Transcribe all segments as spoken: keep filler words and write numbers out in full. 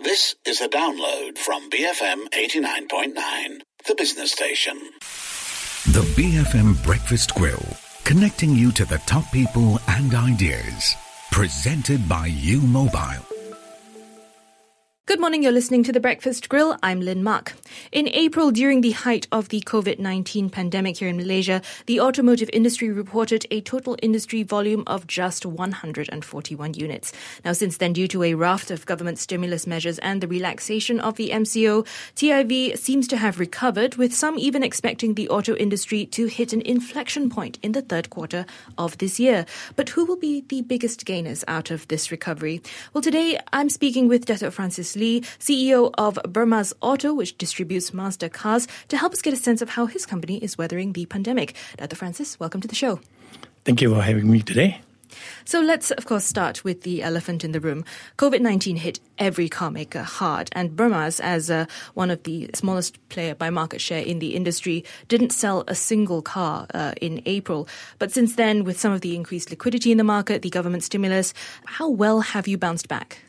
This is a download from B F M eighty-nine point nine, the business station. The B F M Breakfast Grill, connecting you to the top people and ideas. Presented by U Mobile. Good morning, you're listening to The Breakfast Grill. I'm Lynn Mark. In April, during the height of the COVID nineteen pandemic here in Malaysia, the automotive industry reported a total industry volume of just one hundred forty-one units. Now, since then, due to a raft of government stimulus measures and the relaxation of the M C O, T I V seems to have recovered, with some even expecting the auto industry to hit an inflection point in the third quarter of this year. But who will be the biggest gainers out of this recovery? Well, today I'm speaking with Dato' Francis Lee, C E O of Bermas Auto, which distributes Mazda cars, to help us get a sense of how his company is weathering the pandemic. Dato' Francis, welcome to the show. Thank you for having me today. So let's, of course, start with the elephant in the room. COVID nineteen hit every car maker hard, and Bermas, as uh, one of the smallest player by market share in the industry, didn't sell a single car uh, in April. But since then, with some of the increased liquidity in the market, the government stimulus, how well have you bounced back?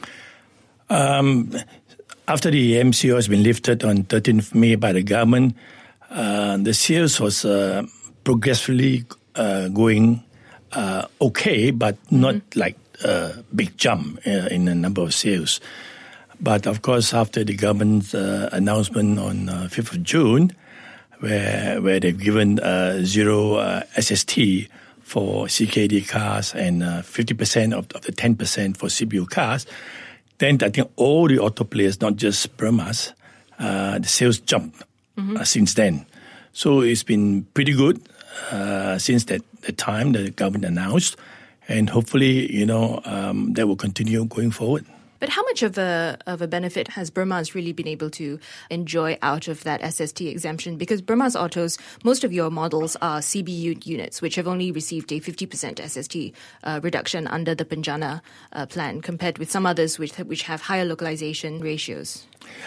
Um, after the M C O has been lifted on thirteenth of May by the government, uh, the sales was uh, progressively uh, going uh, okay, but not mm-hmm. like a big jump uh, in the number of sales. But of course, after the government's uh, announcement on uh, fifth of June, where where they've given uh, zero uh, S S T for C K D cars and uh, fifty percent of, of the ten percent for C B U cars, then I think all the auto players, not just Bermas, uh, the sales jumped mm-hmm. uh, since then. So it's been pretty good uh, since that the time the government announced, and hopefully, you know, um, that will continue going forward. But how much of a of a benefit has Bermas really been able to enjoy out of that S S T exemption? Because Bermas Autos, most of your models are C B U units, which have only received a fifty percent S S T uh, reduction under the Penjana uh, plan, compared with some others which which have higher localization ratios.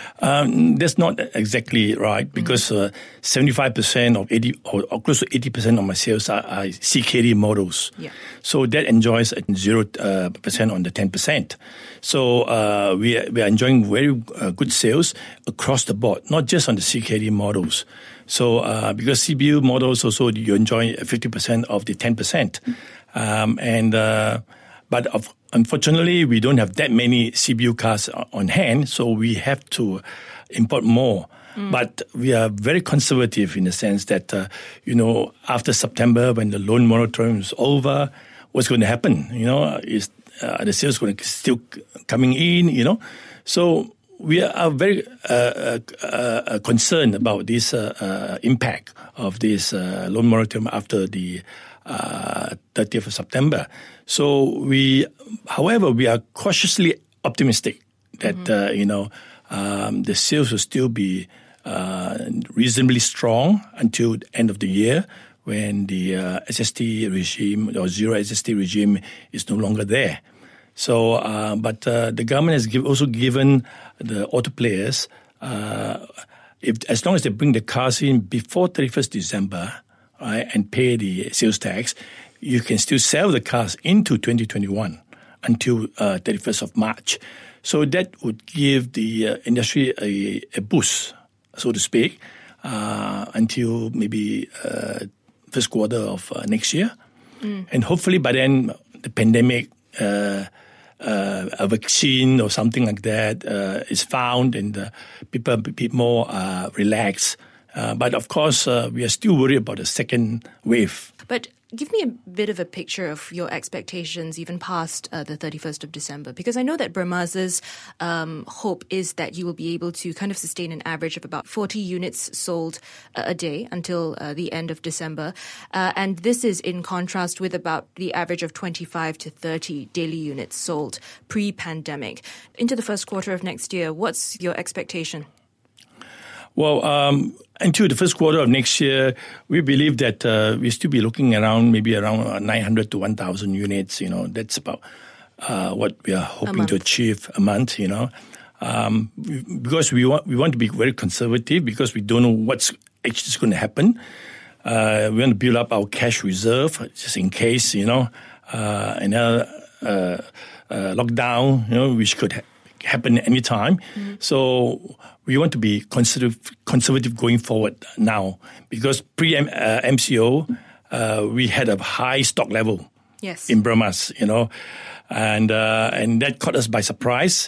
Um, that's not exactly right, because uh, seventy-five percent of eighty or, or close to eighty percent of my sales are, are C K D models. Yeah. So that enjoys zero uh, percent on the ten percent. So uh, we are, we are enjoying very uh, good sales across the board, not just on the C K D models. So uh, because C B U models also you enjoy fifty percent of the ten percent, um, and uh, but of unfortunately, we don't have that many C B U cars on hand, so we have to import more. Mm. But we are very conservative in the sense that, uh, you know, after September, when the loan moratorium is over, what's going to happen? You know, is uh, the sales going to still coming in? You know, so we are very uh, uh, uh, concerned about this uh, uh, impact of this uh, loan moratorium after the uh, thirtieth of September. So we, however, we are cautiously optimistic that, mm-hmm. uh, you know, um, the sales will still be uh, reasonably strong until the end of the year, when the uh, S S T regime or zero S S T regime is no longer there. So, uh, but uh, the government has give, also given the auto players, uh, if as long as they bring the cars in before thirty-first December, right, and pay the sales tax, you can still sell the cars into twenty twenty-one until uh, thirty-first of March. So that would give the uh, industry a, a boost, so to speak, uh, until maybe uh, first quarter of uh, next year. Mm. And hopefully by then the pandemic, uh, uh, a vaccine or something like that uh, is found, and uh, people be more uh, relaxed. Uh, but of course, uh, we are still worried about the second wave. But give me a bit of a picture of your expectations even past uh, the thirty-first of December, because I know that Bermas's um, hope is that you will be able to kind of sustain an average of about forty units sold uh, a day until uh, the end of December. Uh, and this is in contrast with about the average of twenty-five to thirty daily units sold pre-pandemic. Into the first quarter of next year, what's your expectation? Well, um, until the first quarter of next year, we believe that uh, we'll still be looking around maybe around nine hundred to one thousand units. You know, that's about uh, what we are hoping to achieve a month, you know. Um, because we want, we want to be very conservative, because we don't know what's actually going to happen. Uh, we want to build up our cash reserve just in case, you know, uh, another uh, uh, lockdown, you know, which could ha- happen anytime. Mm-hmm. So we want to be conservative, conservative going forward now, because pre-M C O, uh, we had a high stock level yes. in Burma's, you know, and uh, and that caught us by surprise.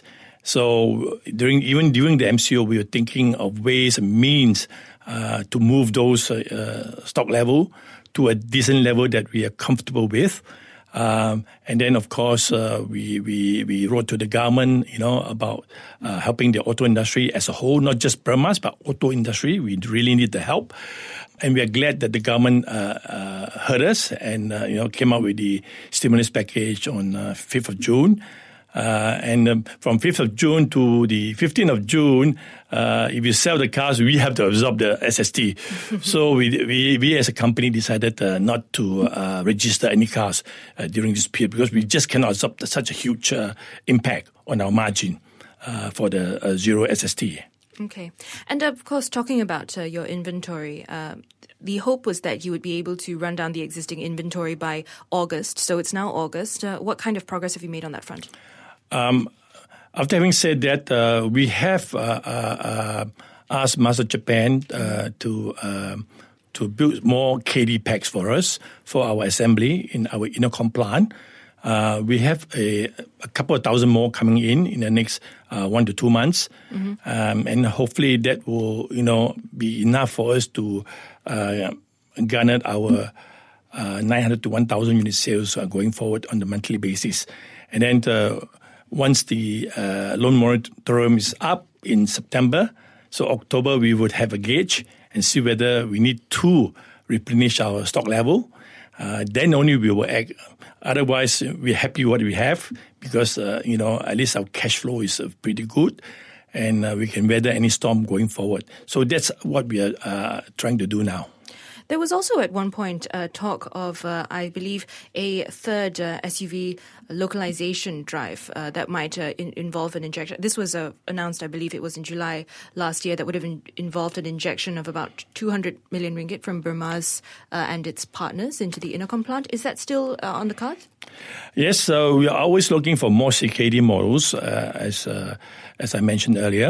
So during even during the M C O, we were thinking of ways and means uh, to move those uh, stock level to a decent level that we are comfortable with. Um, and then, of course, uh, we, we we wrote to the government, you know, about uh, helping the auto industry as a whole, not just Burma's, but auto industry. We really need the help. And we are glad that the government uh, uh, heard us and, uh, you know, came up with the stimulus package on uh, fifth of June. Uh, and um, from fifth of June to the fifteenth of June, uh, if you sell the cars, we have to absorb the S S T. So we, we we as a company decided uh, not to uh, register any cars uh, during this period, because we just cannot absorb such a huge uh, impact on our margin uh, for the uh, zero S S T. Okay. And of course, talking about uh, your inventory, uh, the hope was that you would be able to run down the existing inventory by August. So it's now August. Uh, what kind of progress have you made on that front? Um, after having said that, uh, we have uh, uh, asked Mazda Japan uh, to uh, to build more K D packs for us for our assembly in our Innocomm plant. Uh, we have a, a couple of thousand more coming in in the next uh, one to two months, mm-hmm. um, and hopefully that will, you know, be enough for us to uh, garner our uh, nine hundred to one thousand unit sales uh, going forward on the monthly basis, and then. Uh, Once the uh, loan moratorium is up in September, so October, we would have a gauge and see whether we need to replenish our stock level. Uh, then only we will act. Otherwise, we're happy what we have, because, uh, you know, at least our cash flow is uh, pretty good, and uh, we can weather any storm going forward. So that's what we are uh, trying to do now. There was also at one point uh, talk of, uh, I believe, a third uh, S U V localization drive uh, that might uh, in- involve an injection. This was uh, announced, I believe it was in July last year, that would have in- involved an injection of about two hundred million ringgit from Burma's uh, and its partners into the Innocomm plant. Is that still uh, on the cards? Yes, so we are always looking for more C K D models, uh, as uh, as I mentioned earlier.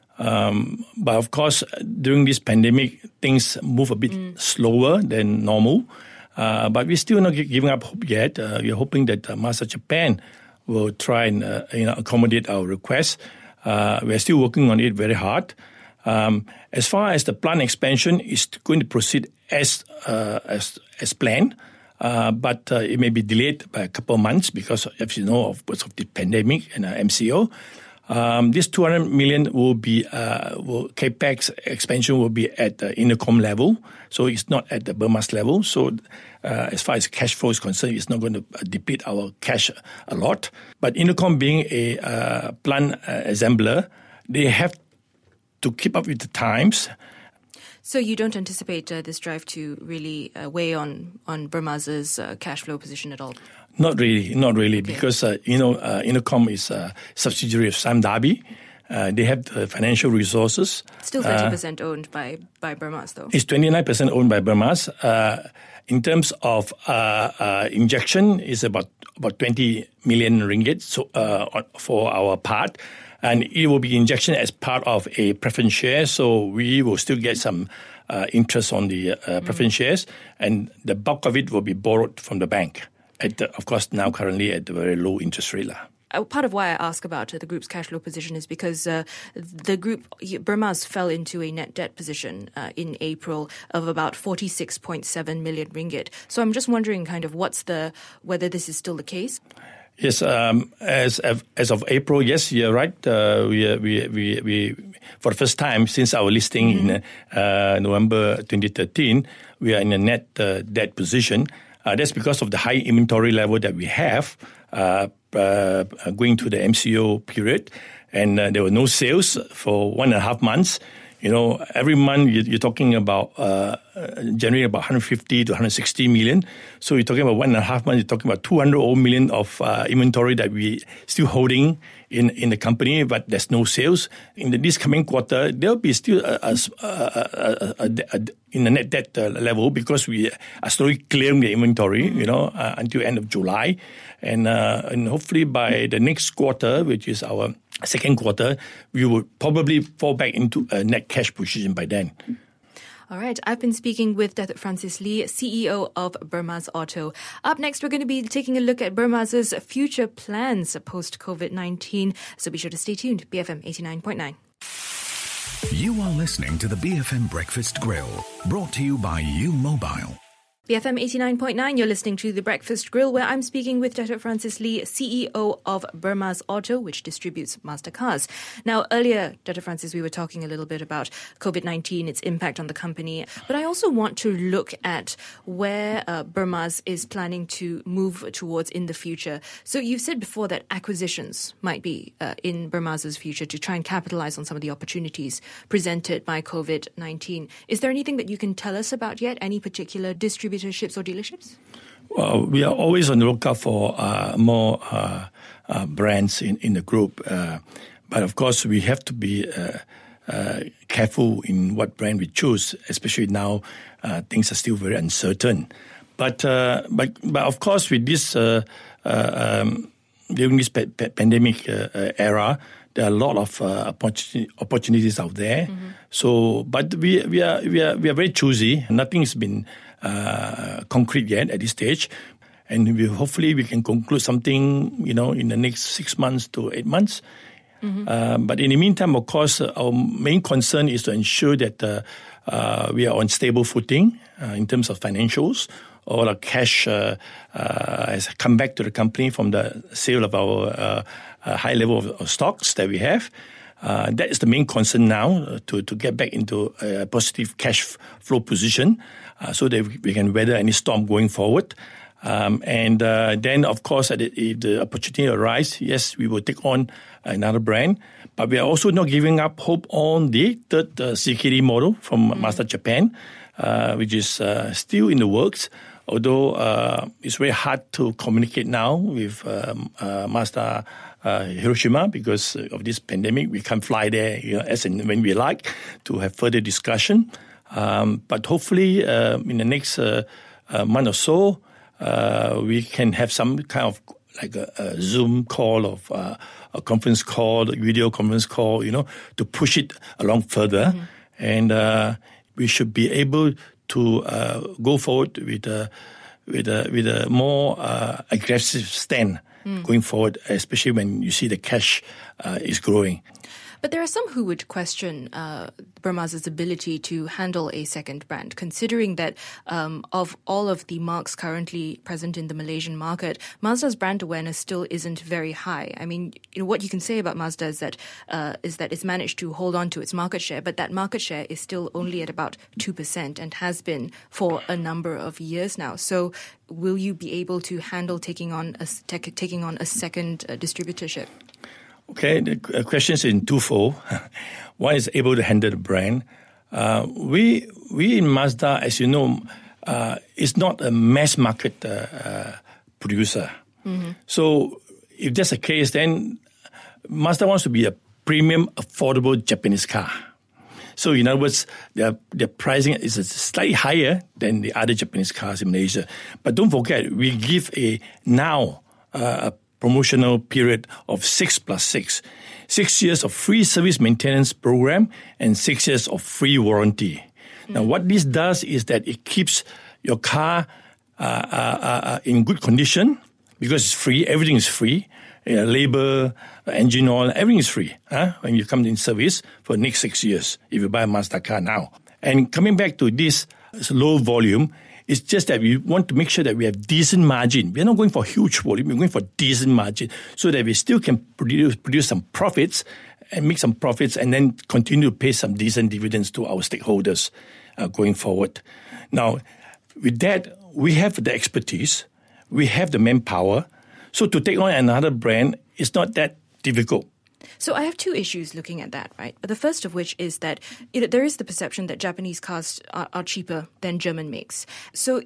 Um, but of course, during this pandemic, things move a bit mm. slower than normal. Uh, but we're still not giving up hope yet. Uh, we're hoping that uh, Mazda Japan will try and uh, you know, accommodate our request. Uh, we're still working on it very hard. Um, as far as the plant expansion is going to proceed as uh, as as planned, uh, but uh, it may be delayed by a couple of months because, as you know, of, of the pandemic and uh, M C O. Um, this two hundred million will be, uh, will, capex expansion will be at the Innocomm level, so it's not at the Burma's level. So, uh, as far as cash flow is concerned, it's not going to deplete our cash a lot. But Innocomm being a uh, plant uh, assembler, they have to keep up with the times. So you don't anticipate uh, this drive to really uh, weigh on on Burma's uh, cash flow position at all? Not really, not really, okay. because uh, you know uh, Innocomm is a subsidiary of Sime Darby. Uh, they have the financial resources. Still thirty percent uh, owned by by Burma's, though. It's twenty-nine percent owned by Burma's. Uh, in terms of uh, uh, injection, it's about about twenty million ringgit so, uh, for our part. And it will be injection as part of a preference share, so we will still get some uh, interest on the uh, preference mm. shares, and the bulk of it will be borrowed from the bank. At the, of course, now currently at a very low interest rate. Uh, part of why I ask about uh, the group's cash flow position is because uh, the group, Burma's, fell into a net debt position uh, in April of about forty-six point seven million ringgit. So I'm just wondering kind of what's the, whether this is still the case? Yes, um, as as of April, yes, you're right. Uh, we, we we we for the first time since our listing mm-hmm. in uh, November twenty thirteen, we are in a net uh, debt position. Uh, that's because of the high inventory level that we have uh, uh, going to the M C O period, and uh, there were no sales for one and a half months. You know, every month you're talking about uh, generating about one hundred fifty to one hundred sixty million. So you're talking about one and a half months, you're talking about two hundred million of uh, inventory that we still holding in, in the company, but there's no sales. In the, this coming quarter, there'll be still a, a, a, a, a, a, in the net debt uh, level because we are slowly clearing the inventory, you know, uh, until end of July. And, uh, and hopefully by the next quarter, which is our second quarter, we would probably fall back into a net cash position by then. All right. I've been speaking with Datuk Francis Lee, C E O of Bermaz Auto. Up next, we're going to be taking a look at Bermaz's future plans post-COVID nineteen. So be sure to stay tuned. B F M eighty-nine point nine. You are listening to the B F M Breakfast Grill, brought to you by U Mobile. B F M eighty-nine point nine, you're listening to The Breakfast Grill, where I'm speaking with Datuk Francis Lee, C E O of Bermaz Auto, which distributes Mazda cars. Now, earlier, Datuk Francis, we were talking a little bit about COVID nineteen, its impact on the company, but I also want to look at where uh, Bermaz is planning to move towards in the future. So you've said before that acquisitions might be uh, in Bermaz's future to try and capitalize on some of the opportunities presented by COVID nineteen. Is there anything that you can tell us about yet? Any particular distributorships or dealerships? Well, we are always on the lookout for uh, more uh, uh, brands in, in the group. Uh, but of course, we have to be uh, uh, careful in what brand we choose, especially now uh, things are still very uncertain. But uh, but, but of course, with this uh, uh, um, during this pa- pa- pandemic uh, uh, era, there are a lot of uh, opportunity, opportunities out there. Mm-hmm. So, but we we are we are we are very choosy. Nothing's been uh, concrete yet at this stage, and we hopefully we can conclude something, you know, in the next six months to eight months. Mm-hmm. Uh, but in the meantime, of course, uh, our main concern is to ensure that uh, uh, we are on stable footing uh, in terms of financials. All our cash uh, uh, has come back to the company from the sale of our uh, uh, high level of, of stocks that we have. Uh, that is the main concern now, uh, to, to get back into a positive cash f- flow position uh, so that we can weather any storm going forward. Um, and uh, then, of course, if the opportunity arises, yes, we will take on another brand. But we are also not giving up hope on the third uh, C K D model from mm-hmm. Mazda Japan, uh, which is uh, still in the works. Although uh, it's very hard to communicate now with um, uh, Mazda uh, Hiroshima because of this pandemic. We can't fly there, you know, as and when we like, to have further discussion. Um, but hopefully, uh, in the next uh, uh, month or so, uh, we can have some kind of like a, a Zoom call, of uh, a conference call, a video conference call, you know, to push it along further, mm-hmm. and uh, we should be able to uh, go forward with a with a with a more uh, aggressive stand mm. going forward, especially when you see the cash uh, is growing. But there are some who would question uh, Bermaz's ability to handle a second brand, considering that um, of all of the marques currently present in the Malaysian market, Mazda's brand awareness still isn't very high. I mean, you know, what you can say about Mazda is that uh, is that it's managed to hold on to its market share, but that market share is still only at about two percent and has been for a number of years now. So will you be able to handle taking on a, taking on a second uh, distributorship? Okay, the question is in twofold. One is able to handle the brand. Uh, we we in Mazda, as you know, uh, is not a mass market uh, uh, producer. Mm-hmm. So if that's the case, then Mazda wants to be a premium, affordable Japanese car. So in other words, their their pricing is slightly higher than the other Japanese cars in Malaysia. But don't forget, we give a now uh, a promotional period of six plus six. Six years of free service maintenance program and six years of free warranty. Mm. Now, what this does is that it keeps your car uh, uh, uh, in good condition because it's free. Everything is free. Uh, labor, uh, engine oil, everything is free huh? when you come in service for the next six years if you buy a Mazda car now. And coming back to this low volume, it's just that we want to make sure that we have decent margin. We're not going for huge volume. We're going for decent margin so that we still can produce, produce some profits and make some profits and then continue to pay some decent dividends to our stakeholders uh, going forward. Now, with that, we have the expertise. We have the manpower. So to take on another brand is not that difficult. So I have two issues looking at that, right? The first of which is that you know, there is the perception that Japanese cars are, are cheaper than German makes. So it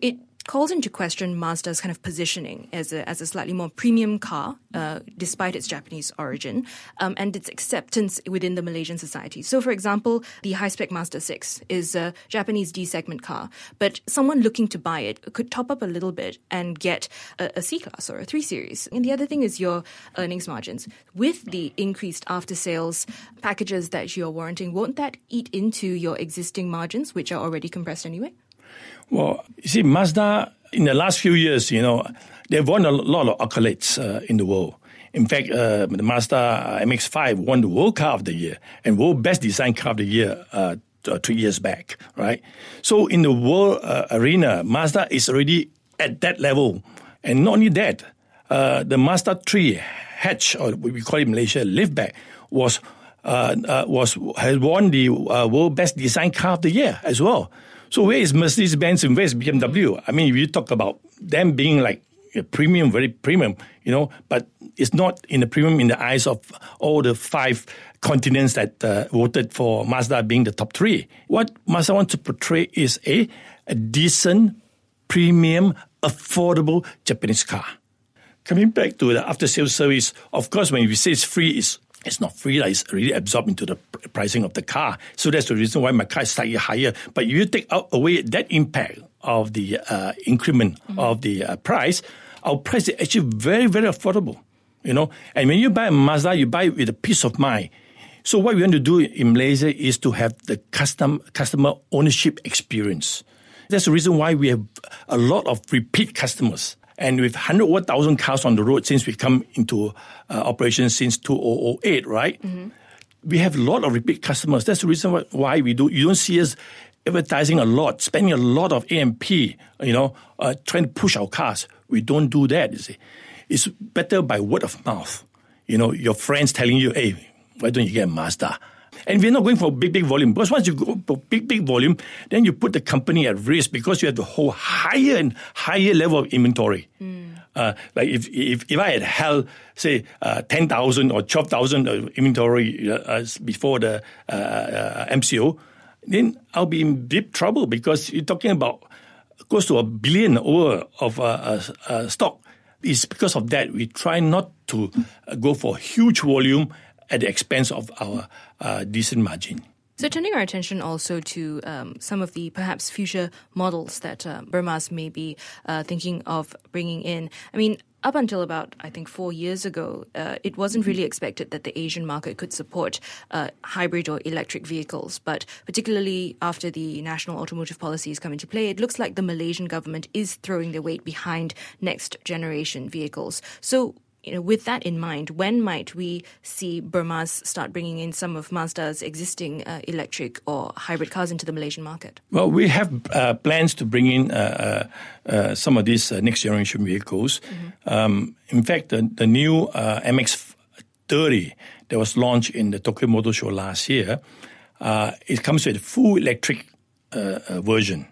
calls into question Mazda's kind of positioning as a as a slightly more premium car, uh, despite its Japanese origin, um, and its acceptance within the Malaysian society. So, for example, the high-spec Mazda six is a Japanese D-segment car, but someone looking to buy it could top up a little bit and get a, a C-Class or a three series. And the other thing is your earnings margins. With the increased after-sales packages that you're warranting, won't that eat into your existing margins, which are already compressed anyway? Well, you see, Mazda, in the last few years, you know, they've won a lot of accolades uh, in the world. In fact, uh, the Mazda M X five won the World Car of the Year and World Best Design Car of the Year uh, two years back, right? So in the world uh, arena, Mazda is already at that level. And not only that, uh, the Mazda three hatch, or we call it in Malaysia, liftback, was uh, uh, was has won the uh, World Best Design Car of the Year as well. So where is Mercedes-Benz and where is B M W? I mean, if you talk about them being like a premium, very premium, you know, but it's not in the premium in the eyes of all the five continents that uh, voted for Mazda being the top three. What Mazda wants to portray is a, a decent, premium, affordable Japanese car. Coming back to the after-sales service, of course, when we say it's free, it's It's not free, like it's really absorbed into the pricing of the car. So that's the reason why my car is slightly higher. But if you take out away that impact of the uh, increment mm-hmm. of the uh, price, our price is actually very, very affordable. You know, and when you buy a Mazda, you buy it with a peace of mind. So what we want to do in Malaysia is to have the custom customer ownership experience. That's the reason why we have a lot of repeat customers. And with one hundred thousand cars on the road since we come into uh, operation since two thousand eight, right? Mm-hmm. We have a lot of repeat customers. That's the reason why we do. You don't see us advertising a lot, spending a lot of A M P, you know, uh, trying to push our cars. We don't do that, you see. It's better by word of mouth. You know, your friends telling you, hey, why don't you get a Mazda? And we're not going for big, big volume. Because once you go for big, big volume, then you put the company at risk because you have to hold higher and higher level of inventory. Mm. Uh, like if, if if I had held, say, uh, ten thousand or twelve thousand inventory uh, before the uh, uh, M C O, then I'll be in deep trouble because you're talking about close to a billion over of uh, uh, uh, stock. It's because of that we try not to uh, go for huge volume at the expense of our uh, decent margin. So turning our attention also to um, some of the perhaps future models that uh, Bermas may be uh, thinking of bringing in. I mean, up until about, I think, four years ago, uh, it wasn't really expected that the Asian market could support uh, hybrid or electric vehicles. But particularly after the national automotive policies come into play, it looks like the Malaysian government is throwing their weight behind next generation vehicles. So, you know, with that in mind, when might we see Bermas start bringing in some of Mazda's existing uh, electric or hybrid cars into the Malaysian market? Well, we have uh, plans to bring in uh, uh, some of these uh, next-generation vehicles. Mm-hmm. Um, in fact, the, the new uh, M X thirty that was launched in the Tokyo Motor Show last year, uh, it comes with a full electric uh, uh, version.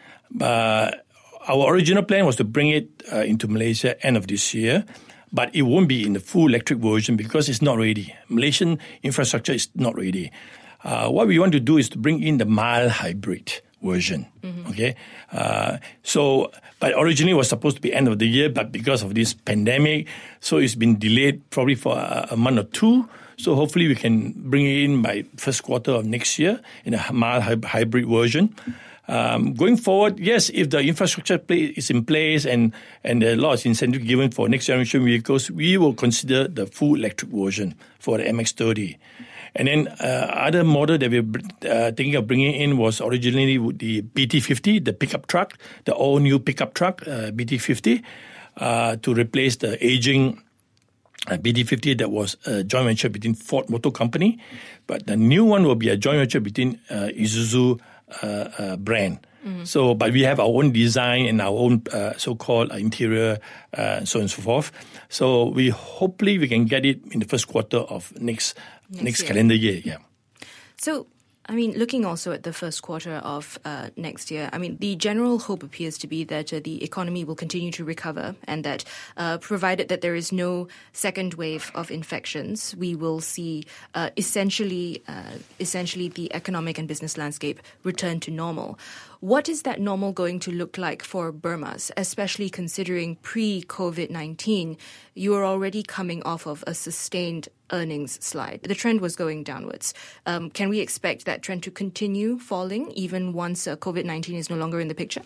Uh, our original plan was to bring it uh, into Malaysia end of this year. But it won't be in the full electric version because it's not ready. Malaysian infrastructure is not ready. Uh, what we want to do is to bring in the mild hybrid version. Mm-hmm. Okay, uh, so but originally it was supposed to be end of the year, but because of this pandemic, so it's been delayed probably for a, a month or two. So hopefully we can bring it in by first quarter of next year in a mild hybrid version. Um, going forward, yes, if the infrastructure play is in place and, and there are lots of incentive given for next generation vehicles, we will consider the full electric version for the M X thirty. And then uh, other model that we're uh, thinking of bringing in was originally the B T fifty, the pickup truck, the all-new pickup truck, uh, B T fifty, uh, to replace the aging uh, B T fifty that was a joint venture between Ford Motor Company. But the new one will be a joint venture between uh, Isuzu Uh, uh, brand. Mm-hmm. So, but we have our own design and our own uh, so-called uh, interior, uh, so on and so forth. So, we hopefully we can get it in the first quarter of next next, next year. calendar year. Yeah. So, I mean, looking also at the first quarter of uh, next year, I mean, the general hope appears to be that uh, the economy will continue to recover and that uh, provided that there is no second wave of infections, we will see uh, essentially, uh, essentially the economic and business landscape return to normal. What is that normal going to look like for Burmaz, especially considering pre-COVID nineteen, you are already coming off of a sustained earnings slide? The trend was going downwards. Um, can we expect that trend to continue falling even once uh, COVID nineteen is no longer in the picture?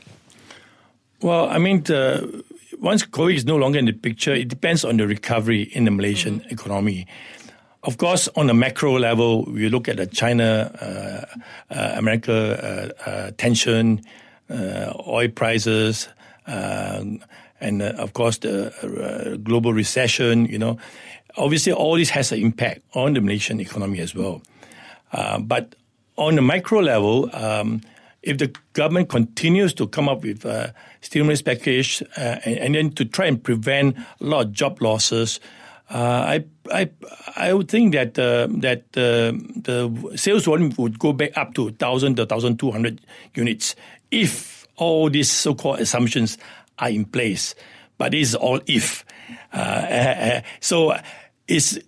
Well, I mean, the, once COVID is no longer in the picture, it depends on the recovery in the Malaysian mm-hmm. economy. Of course, on a macro level, we look at the China, uh, uh, America uh, uh, tension, uh, oil prices, uh, and uh, of course the uh, global recession. You know, obviously all this has an impact on the Malaysian economy as well. Uh, but on the micro level, um, if the government continues to come up with a stimulus package uh, and, and then to try and prevent a lot of job losses. Uh, I I I would think that uh, that uh, the sales volume would go back up to one thousand to one thousand two hundred units if all these so-called assumptions are in place. But this is all if. Uh, uh, so it's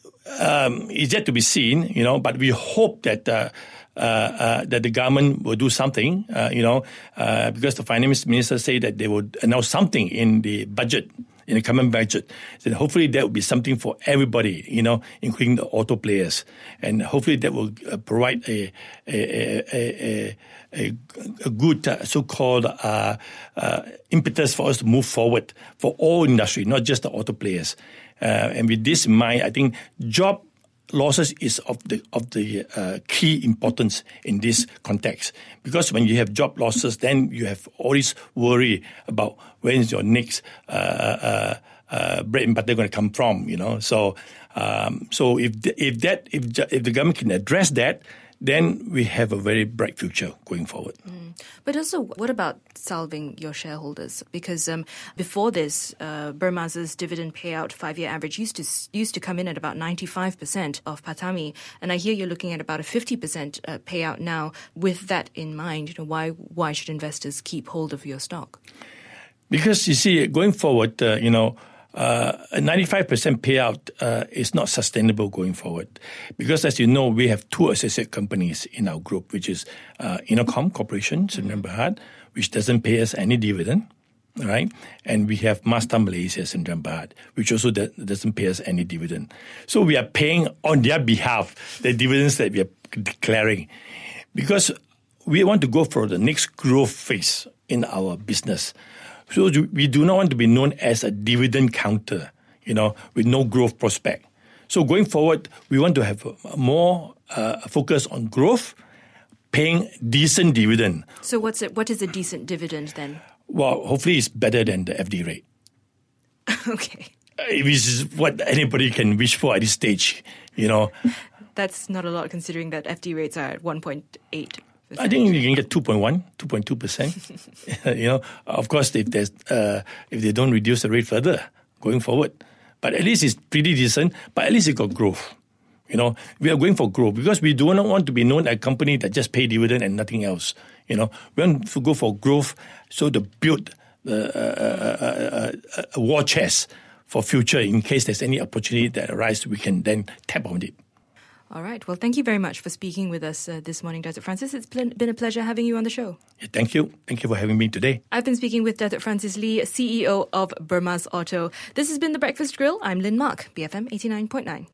um, it's yet to be seen, you know. But we hope that. Uh, Uh, uh, that the government will do something, uh, you know, uh, because the finance minister said that they would announce something in the budget, in the coming budget. So hopefully that will be something for everybody, you know, including the auto players. And hopefully that will uh, provide a a, a, a, a, a good uh, so-called uh, uh, impetus for us to move forward for all industry, not just the auto players. Uh, and with this in mind, I think job losses is of the of the uh, key importance in this context, because when you have job losses, then you have all this worry about when is your next uh, uh, uh, bread and butter going to come from, you know. So um, so if the, if that if if the government can address that, then we have a very bright future going forward. Mm. But also, what about salving your shareholders? Because um, before this, uh, Burmaz's dividend payout five-year average used to used to come in at about ninety-five percent of PATAMI, and I hear you're looking at about a fifty percent uh, payout now. With that in mind, you know, why why should investors keep hold of your stock? Because you see, going forward, uh, you know. Uh, a ninety-five percent payout uh, is not sustainable going forward, because as you know, we have two associate companies in our group, which is uh, Inocom Corporation, Sdn Bhd, which doesn't pay us any dividend, right? And we have Masdar Malaysia, Sdn Bhd, which also do- doesn't pay us any dividend. So we are paying on their behalf the dividends that we are declaring, because we want to go for the next growth phase in our business. So we do not want to be known as a dividend counter, you know, with no growth prospect. So going forward, we want to have more uh, focus on growth, paying decent dividend. So what's it? What is a decent dividend then? Well, hopefully it's better than the F D rate. Okay. Which is what anybody can wish for at this stage, you know. That's not a lot considering that F D rates are at one point eight. I think you can get two point one, two point two percent. You know, of course, if there's uh, if they don't reduce the rate further going forward, but at least it's pretty decent. But at least it got growth. You know, we are going for growth because we do not want to be known as a company that just pay dividend and nothing else. You know, we want to go for growth, so to build uh, uh, uh, a war chest for future in case there's any opportunity that arises, we can then tap on it. All right. Well, thank you very much for speaking with us uh, this morning, Datuk Francis. It's been a pleasure having you on the show. Yeah, thank you. Thank you for having me today. I've been speaking with Datuk Francis Lee, C E O of Burmaz Auto. This has been The Breakfast Grill. I'm Lynn Mark, B F M eighty-nine point nine.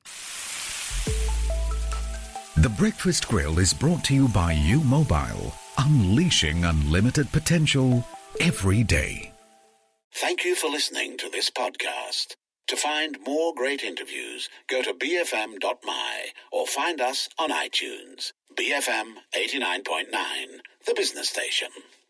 The Breakfast Grill is brought to you by U Mobile, unleashing unlimited potential every day. Thank you for listening to this podcast. To find more great interviews, go to b f m dot m y or find us on iTunes. B F M eighty-nine point nine, the business station.